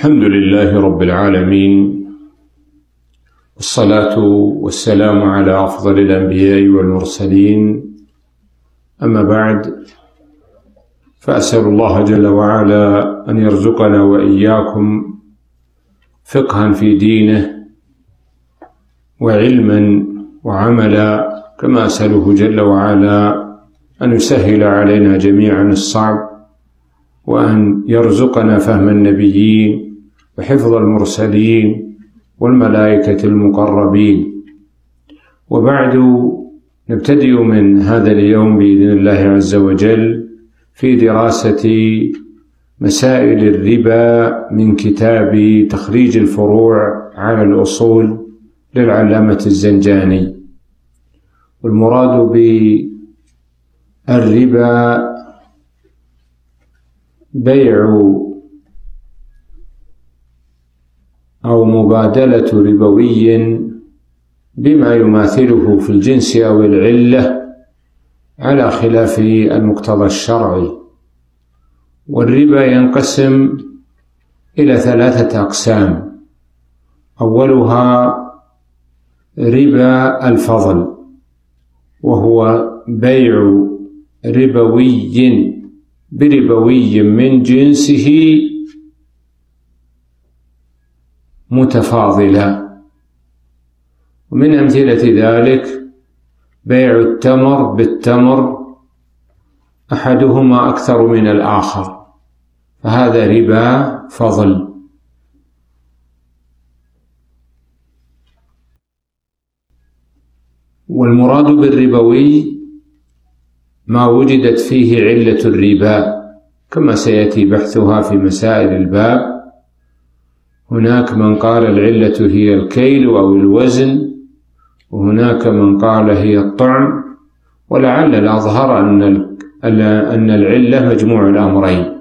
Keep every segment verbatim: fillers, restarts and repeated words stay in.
الحمد لله رب العالمين، والصلاة والسلام على أفضل الأنبياء والمرسلين. أما بعد، فأسأل الله جل وعلا أن يرزقنا وإياكم فقها في دينه وعلما وعملا، كما أسأله جل وعلا أن يسهل علينا جميعا الصعب، وأن يرزقنا فهم النبيين وحفظ المرسلين والملائكة المقربين. وبعد، نبتدئ من هذا اليوم بإذن الله عز وجل في دراسة مسائل الربا من كتاب تخريج الفروع على الأصول للعلامة الزنجاني. والمراد بالربا بيع أو مبادلة ربوي بما يماثله في الجنس أو العلة على خلاف المقتضى الشرعي. والربا ينقسم إلى ثلاثة أقسام: أولها ربا الفضل، وهو بيع ربوي بربوي من جنسه متفاضلا. ومن أمثلة ذلك بيع التمر بالتمر أحدهما أكثر من الآخر، فهذا ربا فضل. والمراد بالربوي ما وجدت فيه علة الربا، كما سيأتي بحثها في مسائل الباب. هناك من قال العلة هي الكيل أو الوزن، وهناك من قال هي الطعم، ولعل الأظهر أن أن العلة مجموع الأمرين.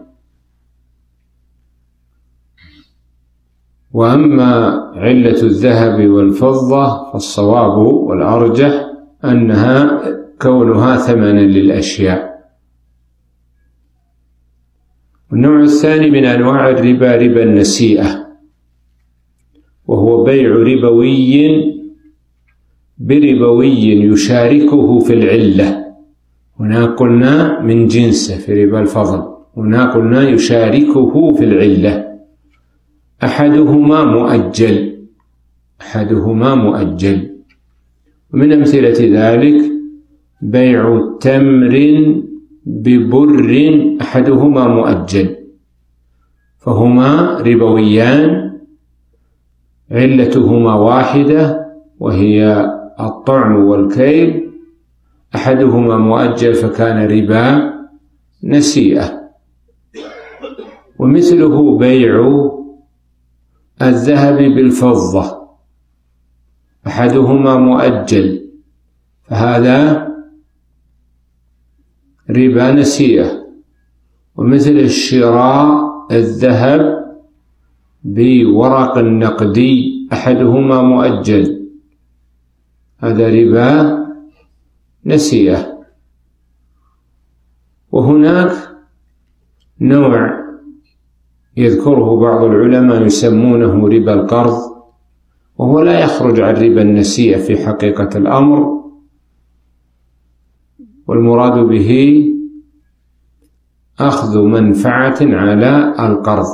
وأما علة الذهب والفضة فالصواب والأرجح أنها كونها ثمنا للأشياء. النوع الثاني من أنواع الربا ربا النسيئة، وهو بيع ربوي بربوي يشاركه في العلة. هنا قلنا من جنسه في ربا الفضل، هنا قلنا يشاركه في العلة، أحدهما مؤجل أحدهما مؤجل ومن أمثلة ذلك بيع تمر ببر أحدهما مؤجل، فهما ربويان علتهما واحدة وهي الطعم والكيل، أحدهما مؤجل فكان ربا نسيئة. ومثله بيع الذهب بالفضة، أحدهما مؤجل فهذا ربا نسيئة. ومثل الشراء الذهب بورق النقدي، أحدهما مؤجل، هذا ربا نسيئة. وهناك نوع يذكره بعض العلماء يسمونه ربا القرض، وهو لا يخرج عن ربا النسيئة في حقيقة الأمر، والمراد به أخذ منفعة على القرض،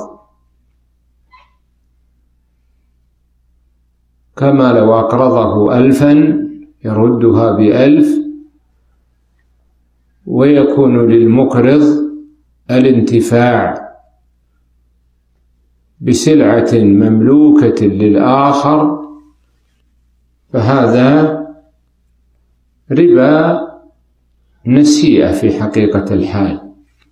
كما لو أقرضه ألفا يردها بألف، ويكون للمقرض الانتفاع بسلعة مملوكة للآخر، فهذا ربا نسيئة في حقيقة الحال.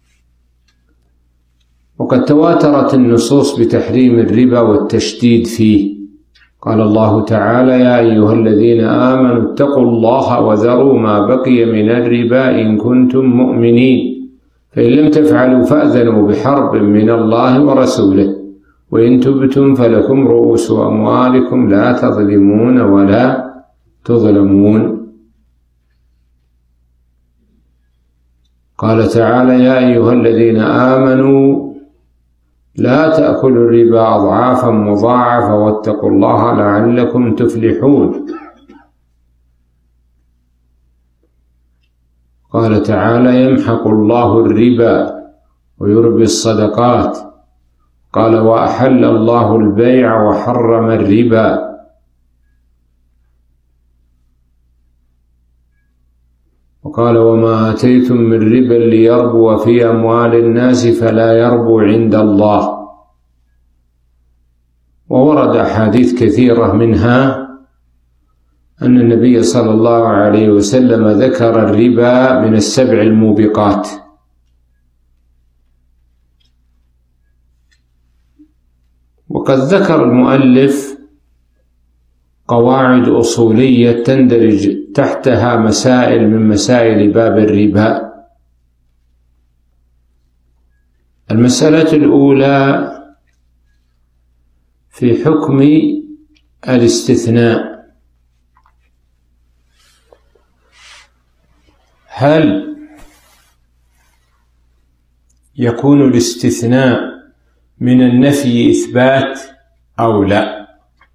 وقد تواترت النصوص بتحريم الربا والتشديد فيه. قال الله تعالى: يا أيها الذين آمنوا اتقوا الله وذروا ما بقي من الربا إن كنتم مؤمنين، فإن لم تفعلوا فأذنوا بحرب من الله ورسوله، وإن تبتم فلكم رؤوس أموالكم لا تظلمون ولا تظلمون. قال تعالى: يا أيها الذين آمنوا لا تأكلوا الربا أضعافا مضاعفة واتقوا الله لعلكم تفلحون. قال تعالى: يمحق الله الربا ويربي الصدقات. قال: وأحل الله البيع وحرم الربا. وقال: وما آتيتم من ربا ليربو في أموال الناس فلا يربو عند الله. وورد أحاديث كثيرة، منها أن النبي صلى الله عليه وسلم ذكر الربا من السبع الموبقات. وقد ذكر المؤلف قواعد أصولية تندرج تحتها مسائل من مسائل باب الربا. المسألة الأولى في حكم الاستثناء. هل يكون الاستثناء من النفي إثبات أو لا؟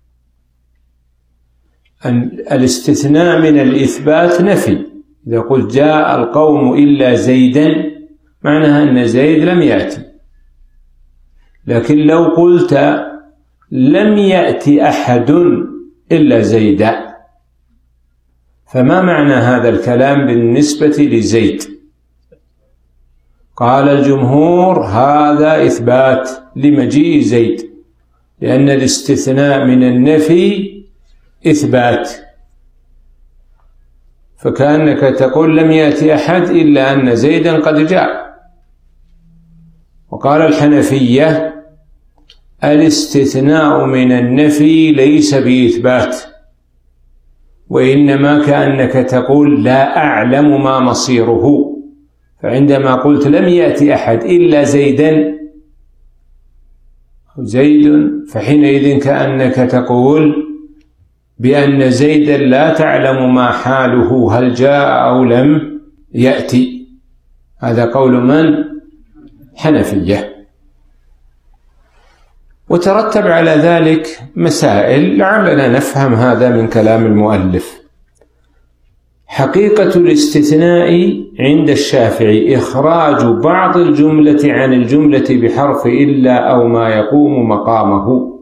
الاستثناء من الإثبات نفي. إذا قلت جاء القوم إلا زيدا معناها أن زيد لم يأتي. لكن لو قلت لم يأتي أحد إلا زيدا، فما معنى هذا الكلام بالنسبة لزيد؟ قال الجمهور: هذا إثبات لمجيء زيد، لأن الاستثناء من النفي إثبات، فكأنك تقول لم يأتي أحد إلا أن زيدا قد جاء. وقال الحنفية: الاستثناء من النفي ليس بإثبات، وإنما كأنك تقول لا أعلم ما مصيره. فعندما قلت لم يأتي أحد إلا زيدا زيد، فحينئذ كأنك تقول بأن زيدا لا تعلم ما حاله، هل جاء أو لم يأتي. هذا قول من؟ حنفية. وترتب على ذلك مسائل لعلنا نفهم هذا من كلام المؤلف. حقيقة الاستثناء عند الشافعي إخراج بعض الجملة عن الجملة بحرف إلا أو ما يقوم مقامه.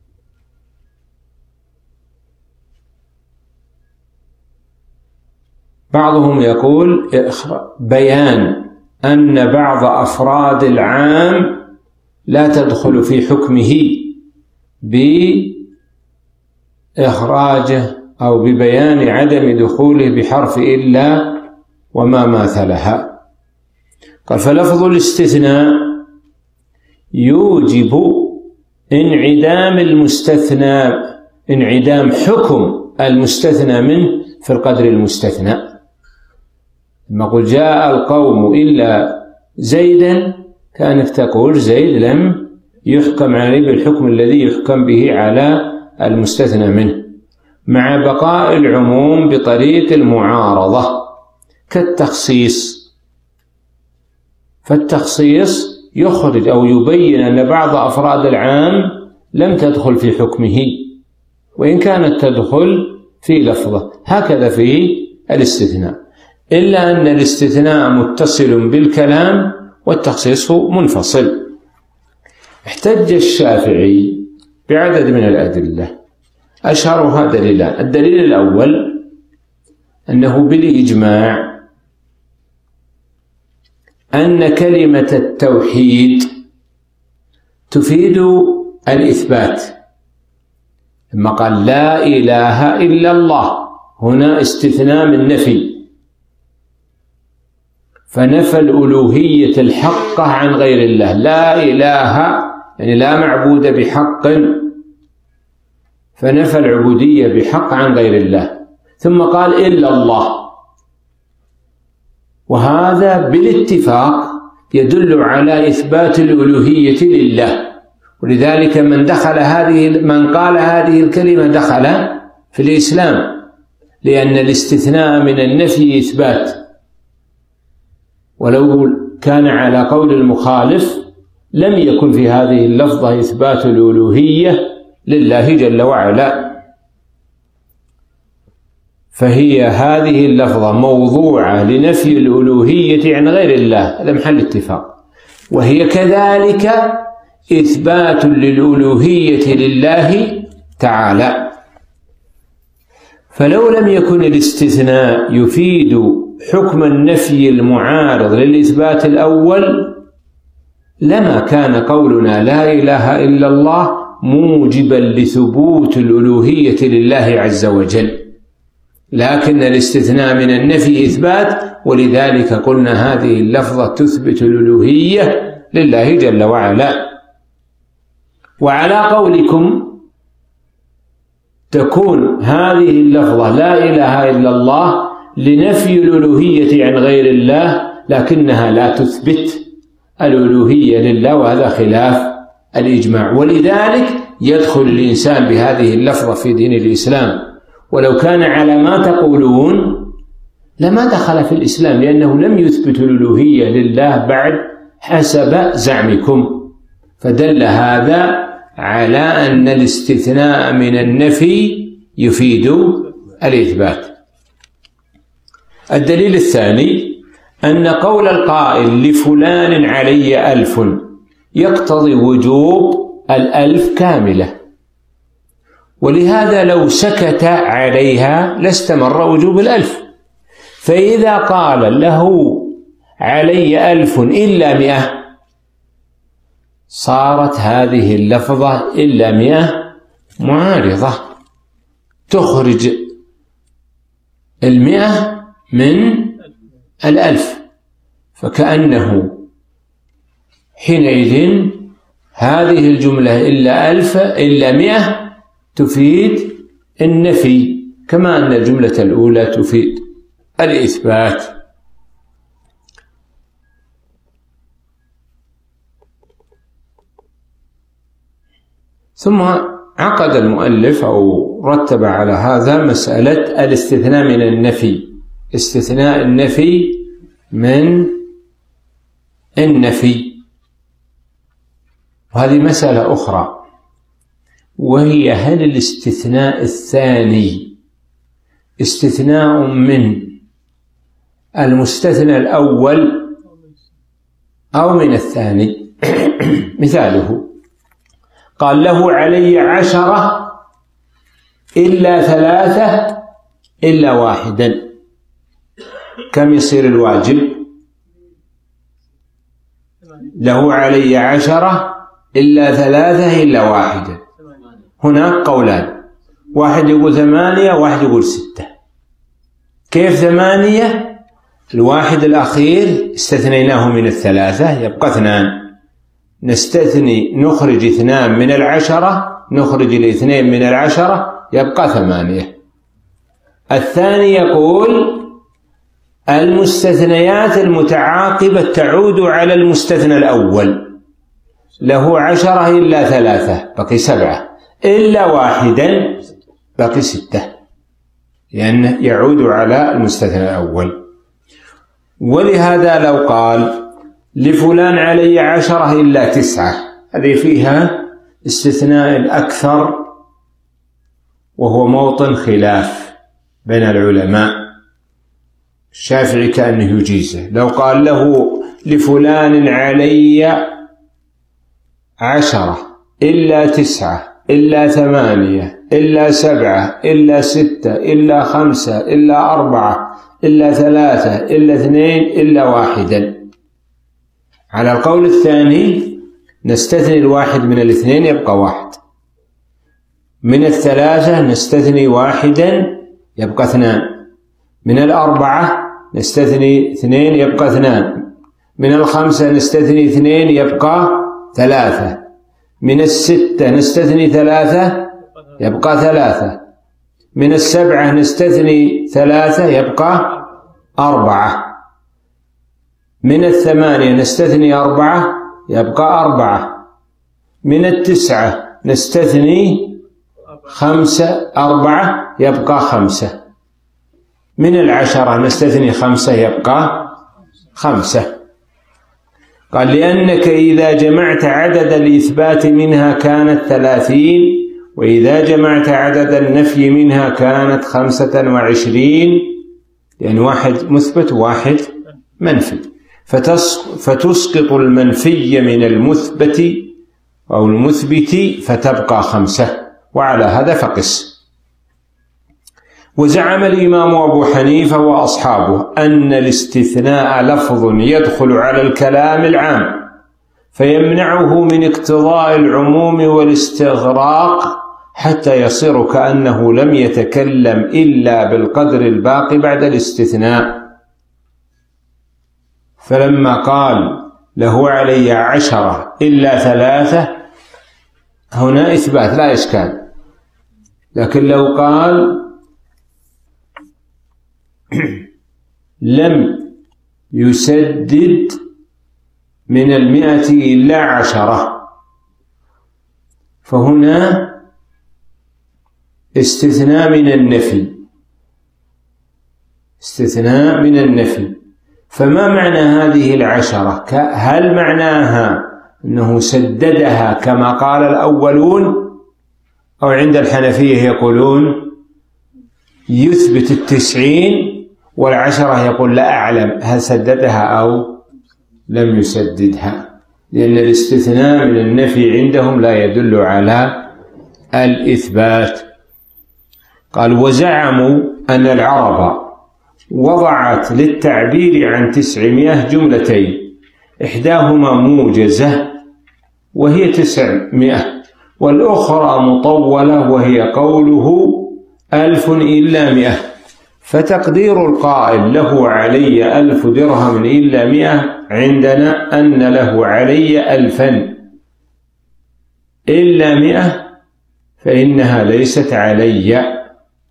بعضهم يقول بيان أن بعض أفراد العام لا تدخل في حكمه بإخراجه أو ببيان عدم دخوله بحرف إلا وما ماثلها. قال: فلفظ الاستثناء يوجب انعدام المستثنى، انعدام حكم المستثنى منه في القدر المستثنى. لما قل جاء القوم إلا زيدا، كانك تقول زيد لم يحكم عليه بالحكم الذي يحكم به على المستثنى منه، مع بقاء العموم بطريق المعارضة كالتخصيص. فالتخصيص يخرج أو يبين أن بعض أفراد العام لم تدخل في حكمه وإن كانت تدخل في لفظه. هكذا في الاستثناء، إلا أن الاستثناء متصل بالكلام والتخصيص منفصل. احتج الشافعي بعدد من الأدلة، أشهرها دليلان. الدليل الأول أنه بالإجماع أن كلمة التوحيد تفيد الإثبات. لما قال لا إله إلا الله، هنا استثناء من نفي، فنفى الألوهية الحقة عن غير الله. لا إله يعني لا معبود بحق، فنفى العبودية بحق عن غير الله. ثم قال إلا الله، وهذا بالاتفاق يدل على إثبات الألوهية لله. ولذلك من دخل هذه من قال هذه الكلمة دخل في الإسلام، لأن الاستثناء من النفي إثبات، ولو كان على قول المخالف لم يكن في هذه اللفظة إثبات الألوهية لله جل وعلا، فهي هذه اللفظة موضوعة لنفي الألوهية عن غير الله، هذا محل اتفاق. وهي كذلك إثبات للألوهية لله تعالى. فلو لم يكن الاستثناء يفيد حكم النفي المعارض للإثبات الأول لما كان قولنا لا إله إلا الله موجبا لثبوت الألوهية لله عز وجل، لكن الاستثناء من النفي إثبات، ولذلك قلنا هذه اللفظة تثبت الألوهية لله جل وعلا. وعلى قولكم تكون هذه اللفظة لا إله إلا الله لنفي الألوهية عن غير الله، لكنها لا تثبت الألوهية لله، وهذا خلاف الإجماع. ولذلك يدخل الإنسان بهذه اللفظة في دين الإسلام، ولو كان على ما تقولون لما دخل في الإسلام، لأنه لم يثبت الألوهية لله بعد حسب زعمكم. فدل هذا على أن الاستثناء من النفي يفيد الإثبات. الدليل الثاني أن قول القائل لفلان علي ألف يقتضي وجوب الألف كاملة، ولهذا لو سكت عليها لاستمر وجوب الألف. فإذا قال له علي ألف إلا مئة صارت هذه اللفظة إلا مئة معارضة، تخرج المئة من الألف، فكأنه حينئذ هذه الجملة إلا ألف إلا مئة تفيد النفي، كما أن الجملة الأولى تفيد الإثبات. ثم عقد المؤلف أو رتب على هذا مسألة الاستثناء من النفي، استثناء النفي من النفي، وهذه مسألة أخرى، وهي هل الاستثناء الثاني استثناء من المستثنى الأول أو من الثاني. مثاله قال له علي عشرة إلا ثلاثة إلا واحدا، كم يصير الواجب؟ له علي عشرة إلا ثلاثة إلا واحدا. هناك قولان، واحد يقول ثمانية واحد يقول ستة. كيف ثمانية؟ الواحد الأخير استثنيناه من الثلاثة يبقى اثنان، نستثني نخرج اثنان من العشرة، نخرج الاثنين من العشرة يبقى ثمانية. الثاني يقول المستثنيات المتعاقبة تعود على المستثنى الأول، له عشرة إلا ثلاثة بقي سبعة، إلا واحدا بقي ستة، لأنه يعود على المستثنى الأول. ولهذا لو قال لفلان علي عشرة إلا تسعة، هذه فيها استثناء أكثر، وهو موطن خلاف بين العلماء. الشافعي كأنه يجيزه. لو قال له لفلان علي عشرة إلا تسعة إلا ثمانية إلا سبعة إلا ستة إلا خمسة إلا أربعة إلا ثلاثة إلا اثنين إلا واحدا، على القول الثاني نستثني الواحد من الاثنين يبقى واحد، من الثلاثة نستثني واحدا يبقى اثنان، من الأربعة نستثني اثنين يبقى اثنان، من الخمسة نستثني اثنين يبقى ثلاثة، من الستة نستثني ثلاثة يبقى ثلاثة، من السبعة نستثني ثلاثة يبقى أربعة، من الثمانية نستثني أربعة يبقى أربعة، من التسعة نستثني خمسة أربعة يبقى خمسة، من العشرة نستثني خمسة يبقى خمسة. قال لأنك إذا جمعت عدد الإثبات منها كانت ثلاثين، وإذا جمعت عدد النفي منها كانت خمسة وعشرين، يعني واحد مثبت واحد منفي، فتسقط المنفي من المثبت أو المثبت فتبقى خمسة، وعلى هذا فقس. وزعم الإمام أبو حنيفة وأصحابه أن الاستثناء لفظ يدخل على الكلام العام فيمنعه من اقتضاء العموم والاستغراق حتى يصير كأنه لم يتكلم إلا بالقدر الباقي بعد الاستثناء. فلما قال له علي عشرة إلا ثلاثة هنا إثبات لا إشكال، لكن لو قال لم يسدد من المئة إلا عشرة فهنا استثناء من النفي، استثناء من النفي. فما معنى هذه العشرة؟ هل معناها أنه سددها كما قال الأولون، أو عند الحنفية يقولون يثبت التسعين والعشرة يقول لا أعلم هل سددها أو لم يسددها، لأن الاستثناء من النفي عندهم لا يدل على الإثبات. قال وزعموا أن العرب وضعت للتعبير عن تسعمائة جملتين، إحداهما موجزة وهي تسعمائة، والأخرى مطولة وهي قوله ألف إلا مئة، فتقدير القائل له علي ألف درهم إلا مئة عندنا أن له علي ألفا إلا مئة فإنها ليست علي،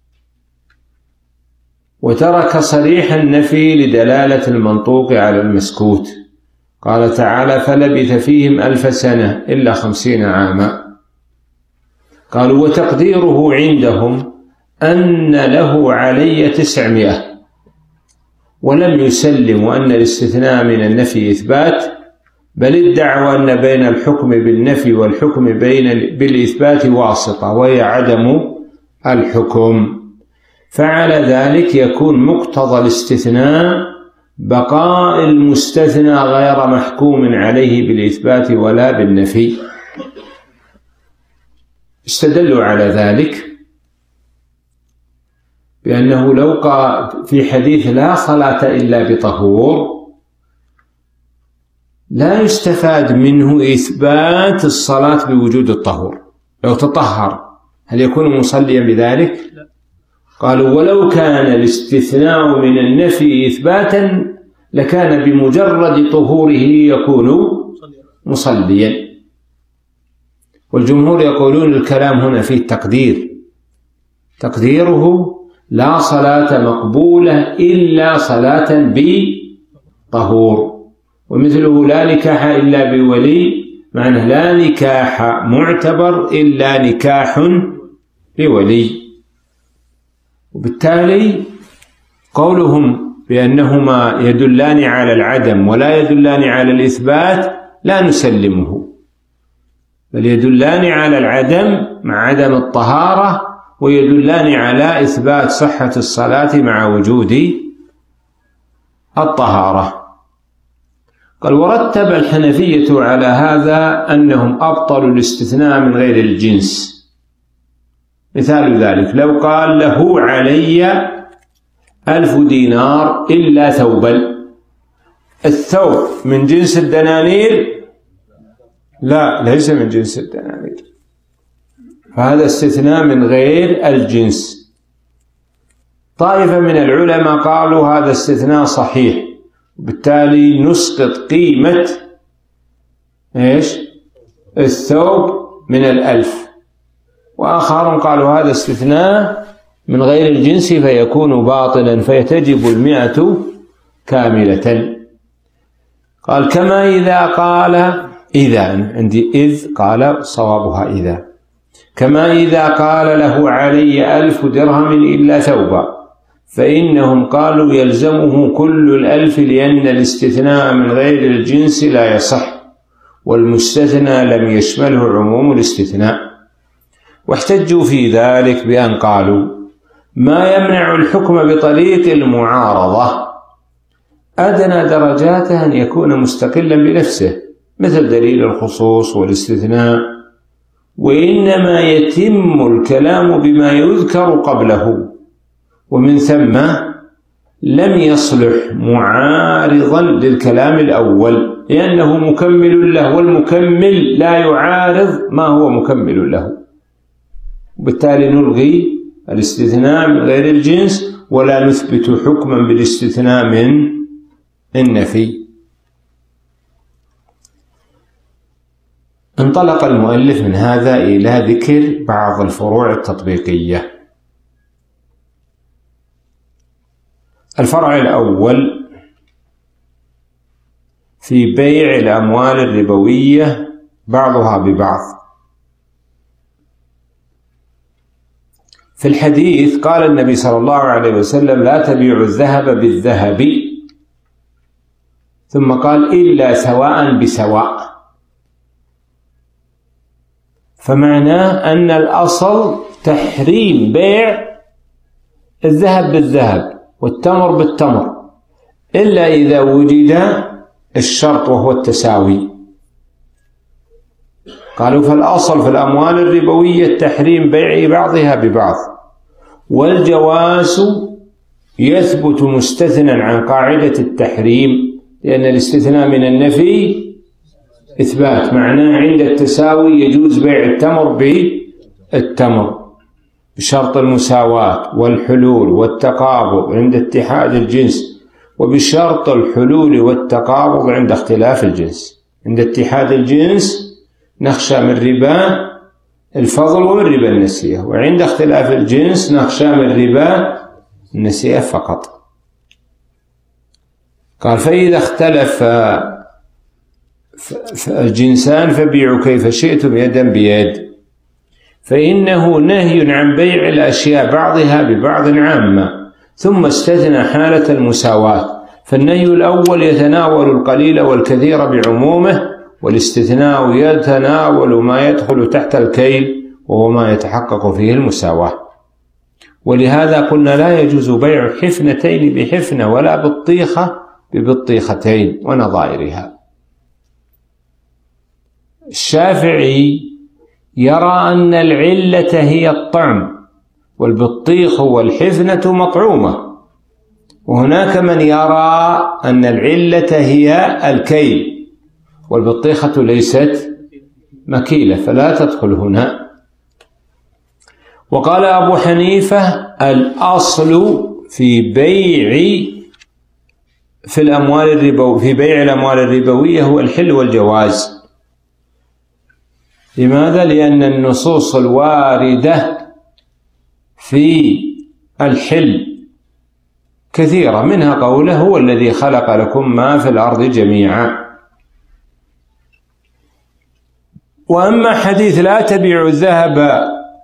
وترك صريح النفي لدلالة المنطوق على المسكوت. قال تعالى فلبث فيهم ألف سنة إلا خمسين عاما. قالوا وتقديره عندهم أن له علي تسعمائة، ولم يسلموا أن الاستثناء من النفي إثبات، بل ادعوا أن بين الحكم بالنفي والحكم بين بالإثبات واسطة وهي عدم الحكم. فعلى ذلك يكون مقتضى الاستثناء بقاء المستثنى غير محكوم عليه بالإثبات ولا بالنفي. استدلوا على ذلك بأنه لو قال في حديث لا صلاة إلا بطهور لا يستفاد منه إثبات الصلاة بوجود الطهور، لو تطهر هل يكون مصليا بذلك؟ قالوا ولو كان الاستثناء من النفي إثباتا لكان بمجرد طهوره يكون مصليا. والجمهور يقولون الكلام هنا فيه تقدير، تقديره لا صلاة مقبولة إلا صلاة بطهور، ومثله لا نكاح إلا بولي، معنى لا نكاح معتبر إلا نكاح بولي. وبالتالي قولهم بأنهما يدلان على العدم ولا يدلان على الإثبات لا نسلمه، بل يدلان على العدم مع عدم الطهارة، ويدلان على إثبات صحة الصلاة مع وجود الطهارة. قال ورتب الحنفية على هذا أنهم أبطلوا الاستثناء من غير الجنس. مثال ذلك لو قال له علي ألف دينار إلا ثوبا، الثوب من جنس الدنانير؟ لا، ليس من جنس الدنانير، فهذا استثناء من غير الجنس. طائفة من العلماء قالوا هذا استثناء صحيح، وبالتالي نسقط قيمة إيش؟ الثوب من الألف. وآخرون قالوا هذا استثناء من غير الجنس فيكون باطلا فيتجب المئة كاملة. قال كما إذا قال إذا، عندي إذ قال صوابها إذا، كما إذا قال له علي ألف درهم إلا ثوبا فإنهم قالوا يلزمه كل الألف لأن الاستثناء من غير الجنس لا يصح، والمستثنى لم يشمله عموم الاستثناء. واحتجوا في ذلك بأن قالوا ما يمنع الحكم بطريق المعارضة أدنى درجاته أن يكون مستقلا بنفسه مثل دليل الخصوص والاستثناء، وإنما يتم الكلام بما يذكر قبله، ومن ثم لم يصلح معارضا للكلام الأول لأنه مكمل له، والمكمل لا يعارض ما هو مكمل له، وبالتالي نلغي الاستثناء من غير الجنس ولا نثبت حكما بالاستثناء من النفي. انطلق المؤلف من هذا إلى ذكر بعض الفروع التطبيقية. الفرع الأول في بيع الأموال الربوية بعضها ببعض. في الحديث قال النبي صلى الله عليه وسلم لا تبيعوا الذهب بالذهب، ثم قال إلا سواء بسواء، فمعناه أن الأصل تحريم بيع الذهب بالذهب والتمر بالتمر إلا إذا وجد الشرط وهو التساوي. قالوا فالأصل في الأموال الربوية التحريم بيع بعضها ببعض، والجواز يثبت مستثنى عن قاعدة التحريم، لأن الاستثناء من النفي إثبات، معناه عند التساوي يجوز بيع التمر بالتمر بشرط المساواة والحلول والتقابض عند اتحاد الجنس، وبشرط الحلول والتقابض عند اختلاف الجنس. عند اتحاد الجنس نخشى من ربا الفضل ومن ربا النسيئة، وعند اختلاف الجنس نخشى من ربا النسيئة فقط. قال فإذا اختلف الجنسان فبيعوا كيف شئتم يدا بيد، فإنه نهي عن بيع الأشياء بعضها ببعض عامة، ثم استثنى حالة المساواة، فالنهي الأول يتناول القليل والكثير بعمومه، والاستثناء يتناول ما يدخل تحت الكيل وهو ما يتحقق فيه المساواة. ولهذا قلنا لا يجوز بيع حفنتين بحفنة ولا بطيخة ببطيختين ونظائرها. الشافعي يرى أن العلة هي الطعم، والبطيخ والحفنة مطعومة، وهناك من يرى أن العلة هي الكيل والبطيخة ليست مكيلة فلا تدخل هنا. وقال أبو حنيفة الأصل في بيع في الأموال الربو في بيع الأموال الربوية هو الحل والجواز. لماذا؟ لأن النصوص الواردة في الحل كثيرة، منها قوله هو الذي خلق لكم ما في الأرض جميعا. وأما حديث لا تبيع الذهب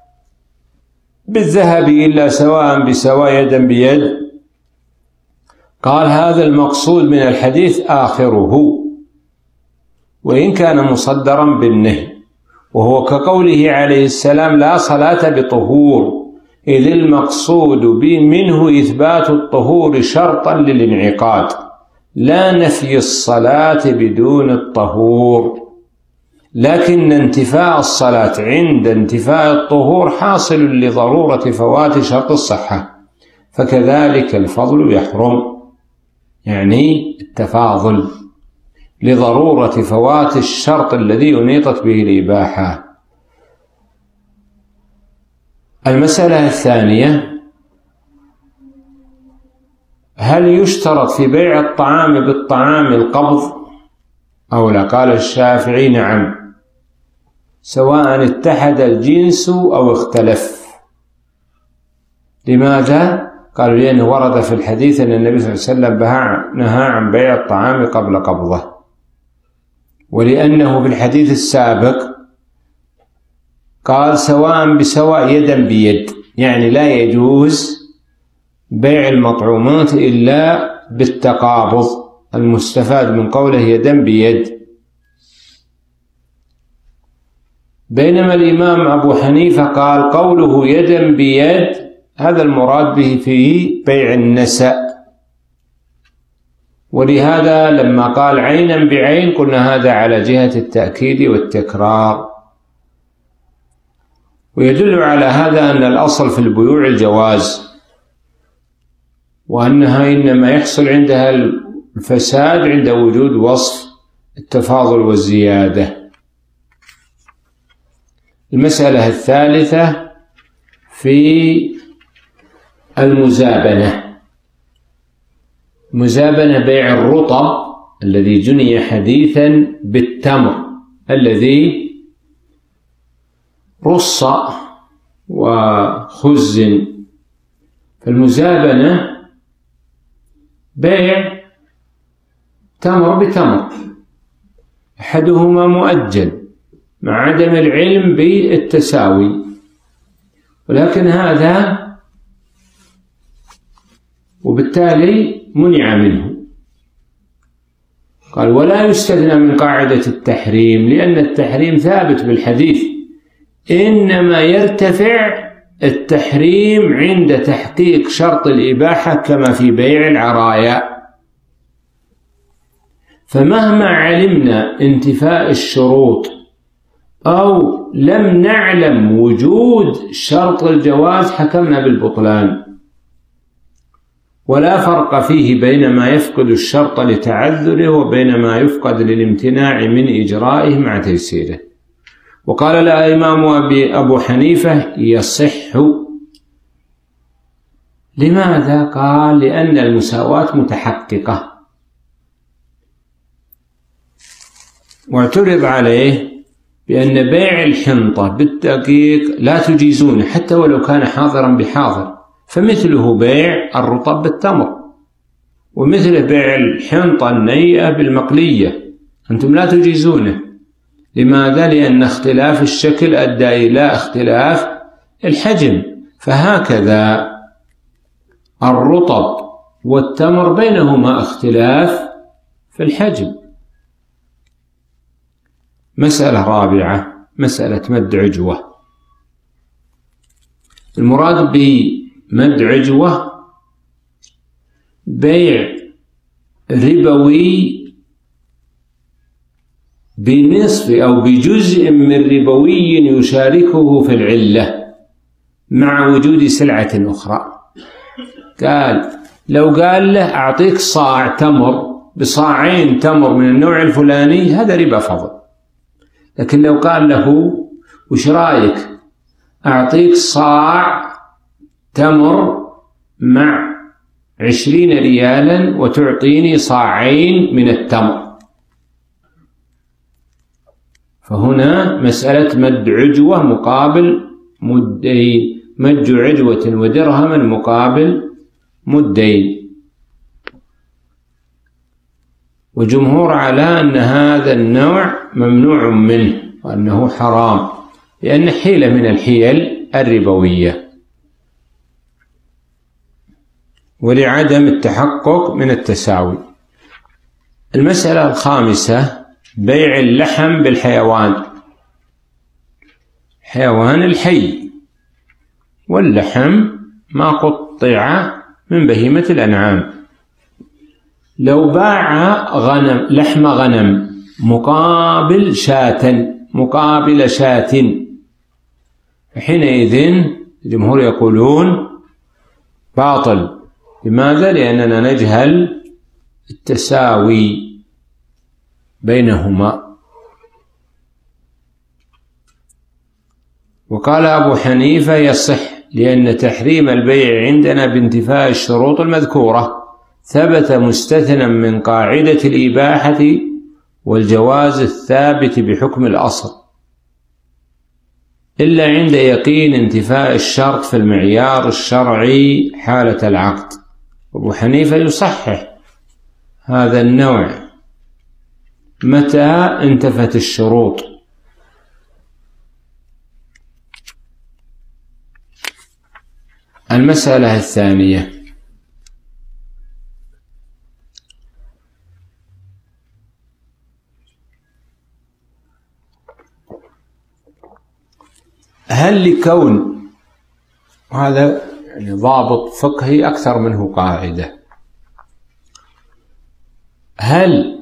بالذهب إلا سواء بسواء يدا بيد، قال هذا المقصود من الحديث آخره، وإن كان مصدرا بالنهي، وهو كقوله عليه السلام لا صلاة بطهور، إذ المقصود منه إثبات الطهور شرطا للانعقاد، لا نفي الصلاة بدون الطهور، لكن انتفاء الصلاة عند انتفاء الطهور حاصل لضرورة فوات شرط الصحة، فكذلك الفضل يحرم، يعني التفاضل لضرورة فوات الشرط الذي أنيطت به الإباحة. المسألة الثانية، هل يشترط في بيع الطعام بالطعام القبض أو لا؟ قال الشافعي نعم، سواء اتحد الجنس أو اختلف. لماذا؟ قالوا لأنه ورد في الحديث أن النبي صلى الله عليه وسلم نهى عن بيع الطعام قبل قبضه، ولأنه في الحديث السابق قال سواء بسواء يدا بيد، يعني لا يجوز بيع المطعومات إلا بالتقابض المستفاد من قوله يدا بيد. بينما الإمام أبو حنيفة قال قوله يدا بيد هذا المراد به في بيع النسأ، ولهذا لما قال عينا بعين قلنا هذا على جهة التأكيد والتكرار. ويدل على هذا أن الأصل في البيوع الجواز، وأنها إنما يحصل عندها الفساد عند وجود وصف التفاضل والزيادة. المسألة الثالثة في المزابنة. مزابنة بيع الرطب الذي جني حديثا بالتمر الذي رص وخزن. فالمزابنة بيع تمر بتمر، أحدهما مؤجل مع عدم العلم بالتساوي، ولكن هذا وبالتالي منع منه. قال ولا يستثنى من قاعدة التحريم، لأن التحريم ثابت بالحديث، إنما يرتفع التحريم عند تحقيق شرط الإباحة كما في بيع العرايا. فمهما علمنا انتفاء الشروط أو لم نعلم وجود شرط الجواز حكمنا بالبطلان، ولا فرق فيه بين ما يفقد الشرط لتعذره وبين ما يفقد للامتناع من إجرائه مع تيسيره. وقال الإمام أبو حنيفة يصح. لماذا؟ قال لأن المساواة متحققة. واعترض عليه بأن بيع الحنطة بالدقيق لا تجيزونه حتى ولو كان حاضرا بحاضر، فمثله بيع الرطب بالتمر، ومثله بيع الحنطة النيئة بالمقلية، أنتم لا تجيزونه. لماذا؟ لأن اختلاف الشكل أدى إلى اختلاف الحجم. فهكذا الرطب والتمر بينهما اختلاف في الحجم. مسألة رابعة مسألة مد عجوة. المراد بمد عجوة بيع ربوي بنصف أو بجزء من ربوي يشاركه في العلة مع وجود سلعة أخرى. قال لو قال له أعطيك صاع تمر بصاعين تمر من النوع الفلاني هذا ربا فضل، لكن لو قال له وش رايك أعطيك صاع تمر مع عشرين ريالا وتعطيني صاعين من التمر، فهنا مسألة مد عجوة مقابل مدين، مد عجوة ودرهما مقابل مدين. وجمهور على أن هذا النوع ممنوع منه وأنه حرام، لأن حيلة من الحيل الربوية ولعدم التحقق من التساوي. المسألة الخامسة بيع اللحم بالحيوان، حيوان الحي، واللحم ما قطع من بهيمة الأنعام. لو باع غنم لحم غنم مقابل شاة مقابل شاة حينئذ الجمهور يقولون باطل. لماذا؟ لأننا نجهل التساوي بينهما. وقال أبو حنيفة يصح، لأن تحريم البيع عندنا بانتفاء الشروط المذكورة ثبت مستثنى من قاعدة الإباحة والجواز الثابت بحكم الأصل، إلا عند يقين انتفاء الشرط في المعيار الشرعي حالة العقد. أبو حنيفة يصحح هذا النوع متى انتفت الشروط. المسألة الثانية هل لكون، وهذا يعني ضابط فقهي أكثر منه قاعدة، هل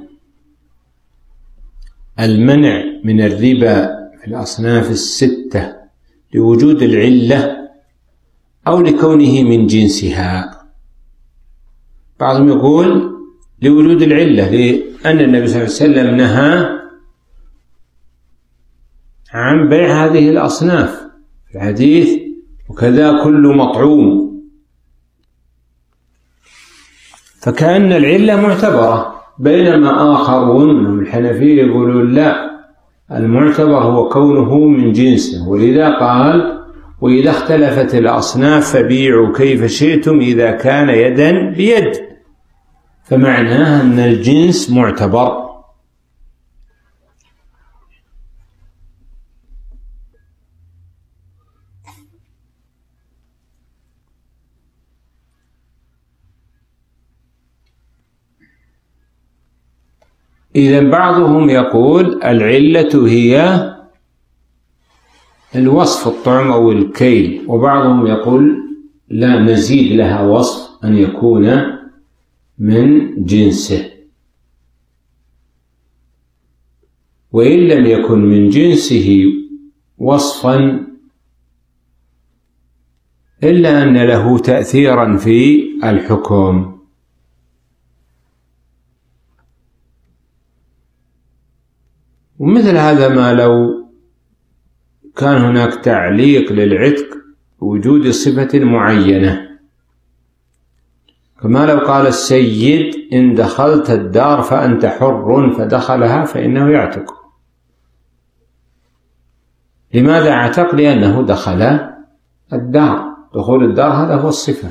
المنع من الربا في الأصناف الستة لوجود العلة أو لكونه من جنسها؟ بعضهم يقول لوجود العلة، لأن النبي صلى الله عليه وسلم نهى عن بيع هذه الأصناف في الحديث، وكذا كل مطعوم، فكأن العلة معتبرة. بينما آخرون من الحنفية يقولون لا، المعتبر هو كونه من جنسه، ولذا قال وإذا اختلفت الأصناف فبيعوا كيف شئتم إذا كان يدا بيد، فمعناه أن الجنس معتبر. إذن بعضهم يقول العلة هي الوصف، الطعم أو الكيل، وبعضهم يقول لا، نزيد لها وصف أن يكون من جنسه، وإن لم يكن من جنسه وصفا إلا أن له تأثيرا في الحكم. ومثل هذا ما لو كان هناك تعليق للعتق وجود صفة معينة، كما لو قال السيد إن دخلت الدار فأنت حر، فدخلها فإنه يعتق. لماذا اعتق؟ لأنه دخل الدار، دخول الدار هذا هو الصفة.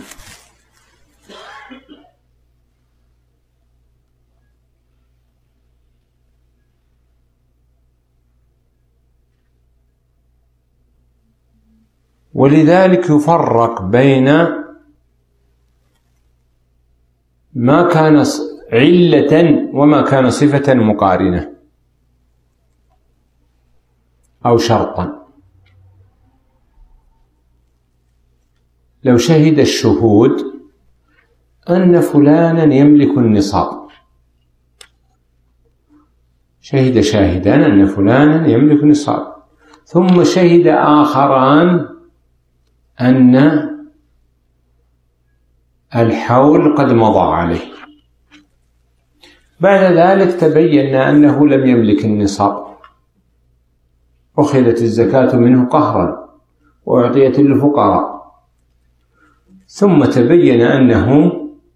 ولذلك يفرق بين ما كان علة وما كان صفة مقارنة أو شرطا. لو شهد الشهود أن فلانا يملك النصاب، شهد شاهدان أن فلانا يملك النصاب، ثم شهد آخران أن الحول قد مضى عليه، بعد ذلك تبين أنه لم يملك النصاب، أخذت الزكاة منه قهرا وأعطيت للفقراء، ثم تبين أنه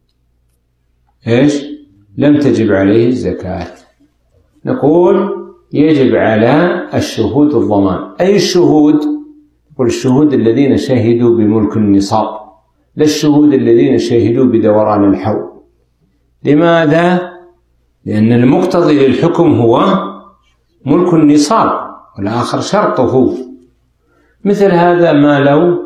إيش؟ لم تجب عليه الزكاة. نقول يجب على الشهود الضمان. أي الشهود؟ نقول الشهود الذين شهدوا بملك النصاب، لا الشهود الذين شهدوا بدوران الحول. لماذا؟ لأن المقتضي للحكم هو ملك النصاب، والآخر شرطه. مثل هذا ما لو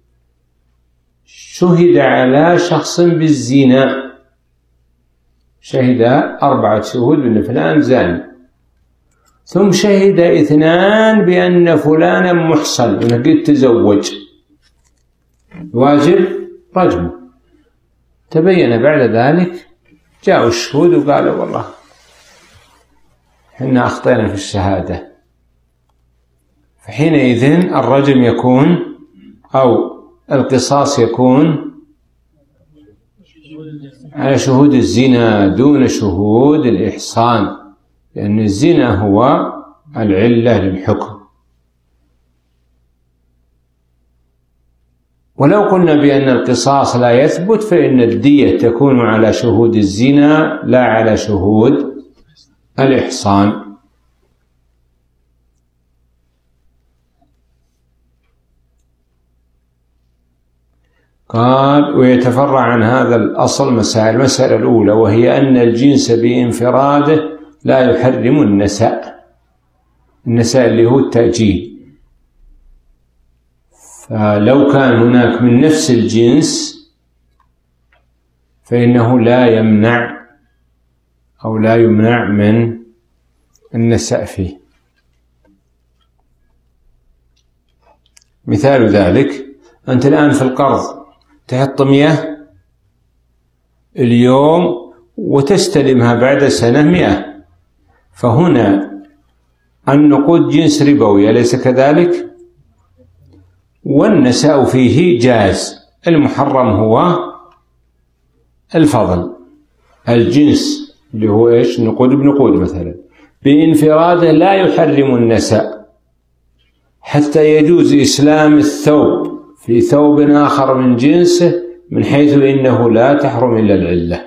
شهد على شخص بالزنا، شهد أربعة شهود بأن فلان زاني، ثم شهد اثنان بأن فلانا محصن وقد تزوج، واجب رجمه. تبين بعد ذلك جاءوا الشهود وقالوا والله إحنا أخطأنا في الشهادة، فحينئذ الرجم يكون أو القصاص يكون على شهود الزنا دون شهود الإحصان، لأن الزنا هو العلة للحكم. ولو قلنا بأن القصاص لا يثبت فإن الدية تكون على شهود الزنا لا على شهود الإحصان. قال ويتفرع عن هذا الأصل مسائل. المسألة الأولى وهي أن الجنس بانفراده لا يحرم النساء، النساء اللي هو التأجيل، فلو كان هناك من نفس الجنس فإنه لا يمنع أو لا يمنع من النساء فيه. مثال ذلك أنت الآن في القرض تحط مئة اليوم وتستلمها بعد سنة مئة، فهنا النقود جنس ربوي أليس كذلك؟ والنساء فيه جاز، المحرم هو الفضل. الجنس اللي هو إيش؟ نقود بنقود مثلا بانفراده لا يحرم النساء، حتى يجوز إسلام الثوب في ثوب آخر من جنسه من حيث إنه لا تحرم إلا العلة.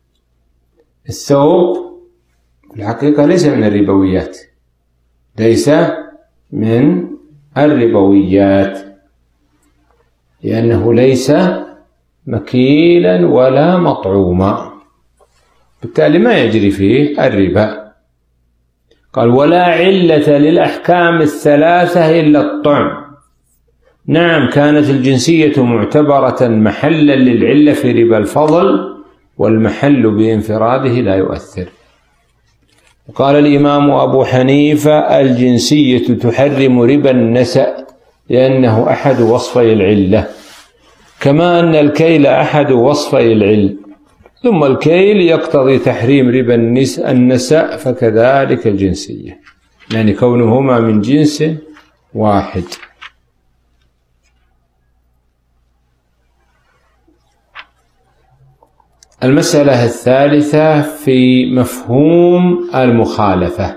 الثوب في الحقيقة ليس من الربويات، ليس من الربويات لأنه ليس مكيلا ولا مطعوما، بالتالي ما يجري فيه الربا. قال ولا علة للأحكام الثلاثة إلا الطعم. نعم، كانت الجنسية معتبرة محلا للعلة في ربا الفضل، والمحل بانفراده لا يؤثر. قال الإمام أبو حنيفة الجنسية تحرم ربا النسأ لأنه أحد وصفي العلة، كما أن الكيل أحد وصفي العلة، ثم الكيل يقتضي تحريم ربا النسأ، فكذلك الجنسية، يعني كونهما من جنس واحد. المسألة الثالثة في مفهوم المخالفة.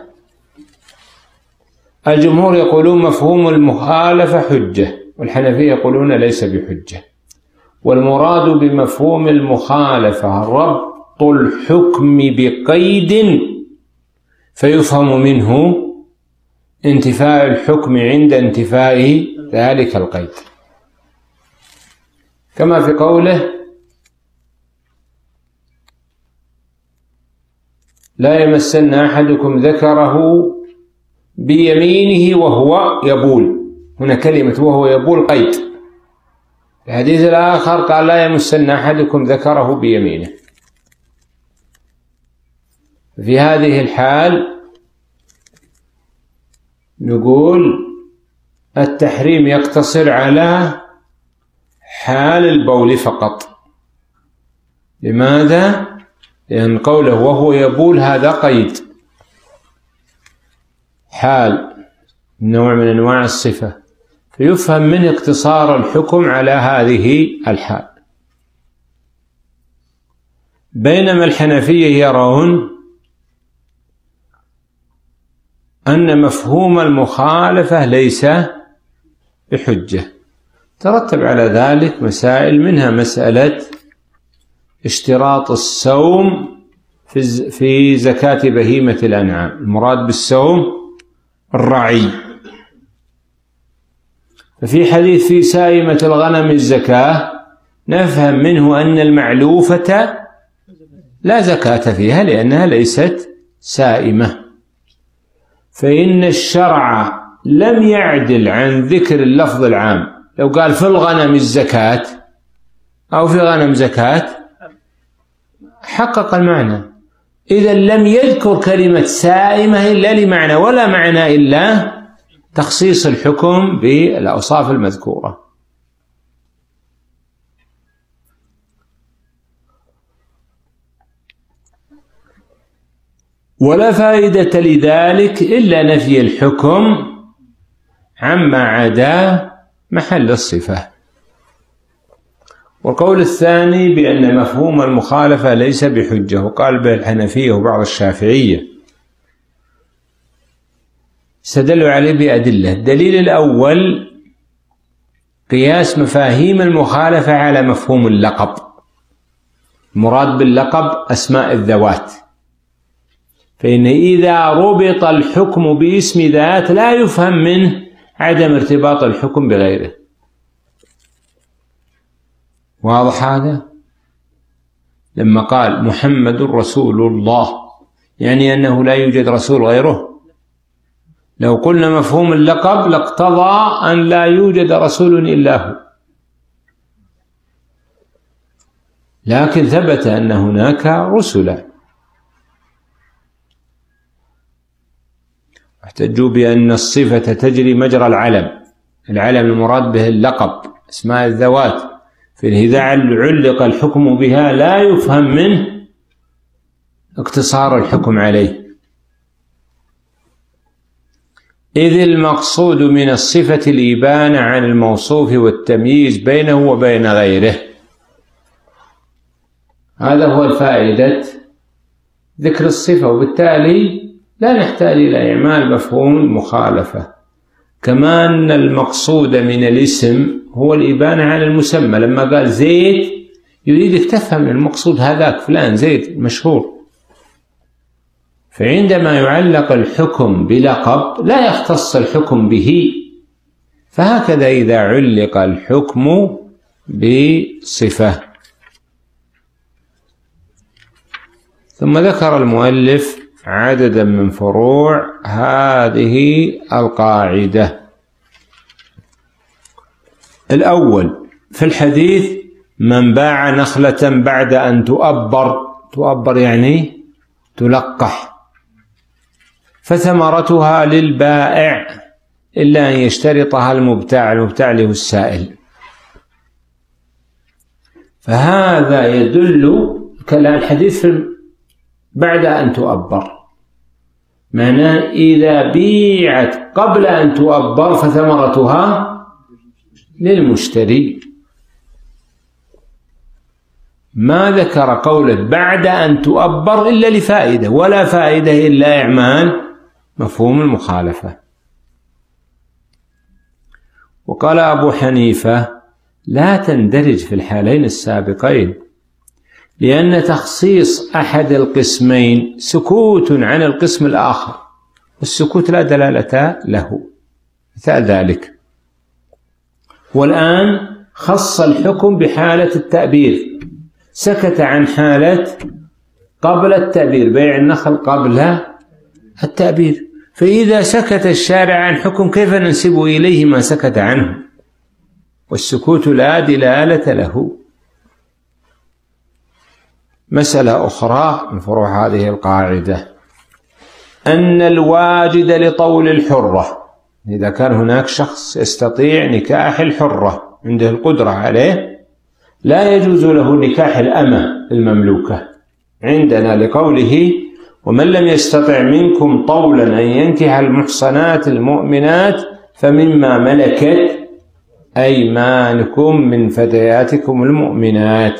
الجمهور يقولون مفهوم المخالفة حجة، والحنفية يقولون ليس بحجة. والمراد بمفهوم المخالفة ربط الحكم بقيد فيفهم منه انتفاء الحكم عند انتفاء ذلك القيد، كما في قوله لا يمسن أحدكم ذكره بيمينه وهو يبول. هنا كلمة وهو يبول قيد. الحديث الآخر قال لا يمسن أحدكم ذكره بيمينه. في هذه الحال نقول التحريم يقتصر على حال البول فقط. لماذا؟ لأن قوله وهو يبول هذا قيد، حال نوع من أنواع الصفة، فيفهم من اقتصار الحكم على هذه الحال. بينما الحنفية يرون أن مفهوم المخالفة ليس بحجة. ترتب على ذلك مسائل، منها مسألة اشتراط الصوم في زكاة بهيمة الأنعام. المراد بالصوم الرعي، ففي حديث في سائمة الغنم الزكاة نفهم منه أن المعلوفة لا زكاة فيها لأنها ليست سائمة، فإن الشرع لم يعدل عن ذكر اللفظ العام. لو قال في الغنم الزكاة أو في غنم زكاة حقق المعنى. إذا لم يذكر كلمة سائمة إلا لمعنى، ولا معنى إلا تخصيص الحكم بالأوصاف المذكورة. ولا فائدة لذلك إلا نفي الحكم عما عدا محل الصفة. والقول الثاني بأن مفهوم المخالفة ليس بحجة، وقال به الحنفية وبعض الشافعية، استدلوا عليه بأدلة. الدليل الأول قياس مفاهيم المخالفة على مفهوم اللقب. المراد باللقب أسماء الذوات، فإن إذا ربط الحكم باسم ذات لا يفهم منه عدم ارتباط الحكم بغيره. واضح هذا؟ لما قال محمد رسول الله يعني أنه لا يوجد رسول غيره. لو قلنا مفهوم اللقب لاقتضى أن لا يوجد رسول إلا هو، لكن ثبت أن هناك رسلا. احتجوا بأن الصفة تجري مجرى العلم، العلم المراد به اللقب، أسماء الذوات، فإذا علق الحكم بها لا يفهم منه اقتصار الحكم عليه، إذ المقصود من الصفة الإبانة عن الموصوف والتمييز بينه وبين غيره. هذا هو الفائدة ذكر الصفة، وبالتالي لا نحتاج إلى إعمال مفهوم المخالفة. كما أن المقصود من الاسم هو الإبانة عن المسمى، لما قال زيد يريدك تفهم المقصود هذاك فلان زيد مشهور. فعندما يعلق الحكم بلقب لا يختص الحكم به، فهكذا إذا علق الحكم بصفة. ثم ذكر المؤلف عددا من فروع هذه القاعدة. الأول في الحديث: من باع نخلة بعد أن تؤبر، تؤبر يعني تلقح، فثمرتها للبائع إلا أن يشترطها المبتاع، المبتاع له السائل. فهذا يدل كلام الحديث بعد أن تؤبر، معناه إذا بيعت قبل أن تؤبر فثمرتها للمشتري. ما ذكر قوله بعد أن تؤبر إلا لفائدة، ولا فائدة إلا إعمال مفهوم المخالفة. وقال أبو حنيفة: لا تندرج في الحالين السابقين، لأن تخصيص أحد القسمين سكوت عن القسم الآخر، والسكوت لا دلالة له، مثال ذلك. والآن خص الحكم بحالة التأبير، سكت عن حالة قبل التأبير، بيع النخل قبل التأبير. فإذا سكت الشارع عن حكم كيف ننسب إليه ما سكت عنه؟ والسكوت لا دلالة له. مسألة أخرى من فروع هذه القاعدة: أن الواجد لطول الحرة، إذا كان هناك شخص يستطيع نكاح الحرة عنده القدرة عليه، لا يجوز له نكاح الأمة المملوكة عندنا، لقوله: ومن لم يستطع منكم طولا أن ينكح المحصنات المؤمنات فمما ملكت أيمانكم من فتياتكم المؤمنات.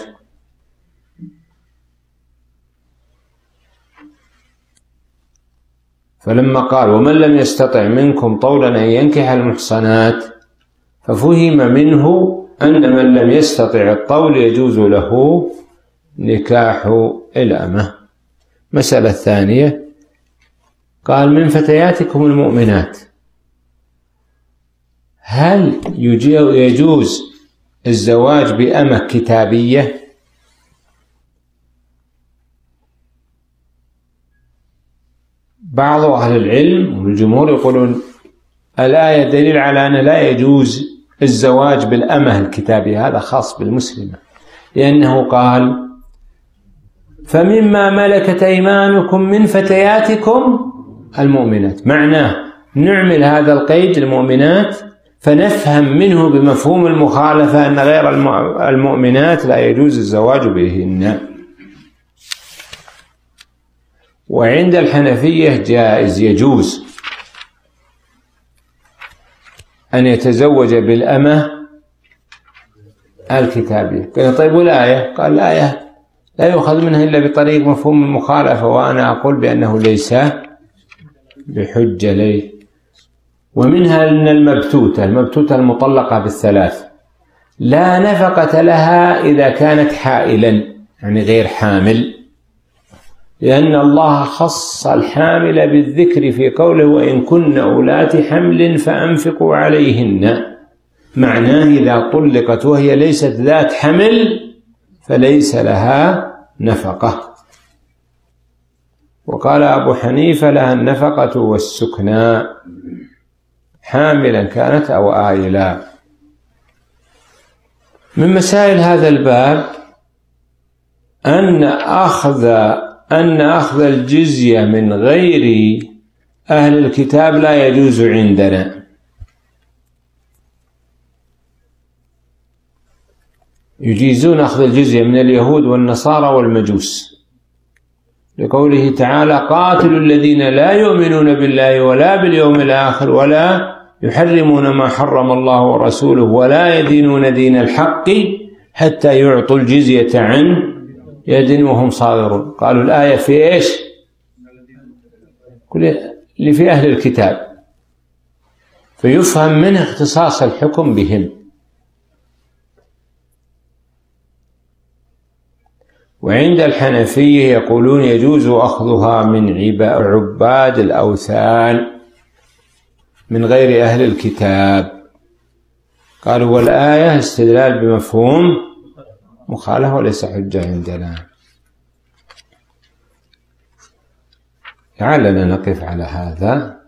فلما قال ومن لم يستطع منكم طولا أن ينكح المحصنات، ففهم منه أن من لم يستطع الطول يجوز له نكاح الأمة. مسألة ثانية: قال من فتياتكم المؤمنات، هل يجوز الزواج بأمة كتابية؟ بعض أهل العلم والجمهور يقولون الآية دليل على أن لا يجوز الزواج بالأمة الكتابية، هذا خاص بالمسلمة، لأنه قال فمما ملكت أيمانكم من فتياتكم المؤمنات، معناه نعمل هذا القيد المؤمنات، فنفهم منه بمفهوم المخالفة أن غير المؤمنات لا يجوز الزواج بهن. وعند الحنفية جائز، يجوز أن يتزوج بالأمة الكتابية. قال طيب والآية؟ قال الآية لا يؤخذ منها إلا بطريق مفهوم المخالفة، وأنا أقول بأنه ليس بحجة لي. ومنها أن المبتوتة المبتوتة المطلقة بالثلاث لا نفقة لها إذا كانت حائلا، يعني غير حامل، لأن الله خص الحامل بالذكر في قوله وإن كن أولات حمل فأنفقوا عليهن، معناه إذا طلقت وهي ليست ذات حمل فليس لها نفقة. وقال أبو حنيفة لها النفقة والسكنى حاملا كانت أو آيلا. من مسائل هذا الباب أن أخذ أن أخذ الجزية من غير أهل الكتاب لا يجوز عندنا، يجيزون أخذ الجزية من اليهود والنصارى والمجوس، لقوله تعالى: قاتلوا الذين لا يؤمنون بالله ولا باليوم الآخر ولا يحرمون ما حرم الله ورسوله ولا يدينون دين الحق حتى يعطوا الجزية عن يد وهم صاغرون. قالوا الآية في إيش؟ اللي في أهل الكتاب، فيفهم منه اختصاص الحكم بهم. وعند الحنفية يقولون يجوز أخذها من عباد الأوثان من غير أهل الكتاب. قالوا والآية استدلال بمفهوم مخالفة وليس حجة عندنا. لعلنا نقف على هذا.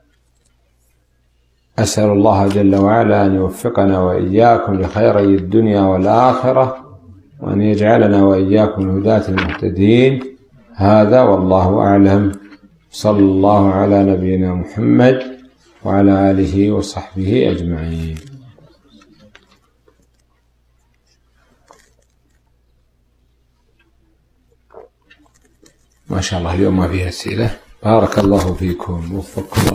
أسأل الله جل وعلا أن يوفقنا وإياكم لخيري الدنيا والآخرة، وأن يجعلنا وإياكم الهداة المهتدين. هذا والله أعلم. صلى الله على نبينا محمد وعلى آله وصحبه أجمعين. ما شاء الله اليوم ما فيها أسئلة. بارك الله فيكم ووفقكم.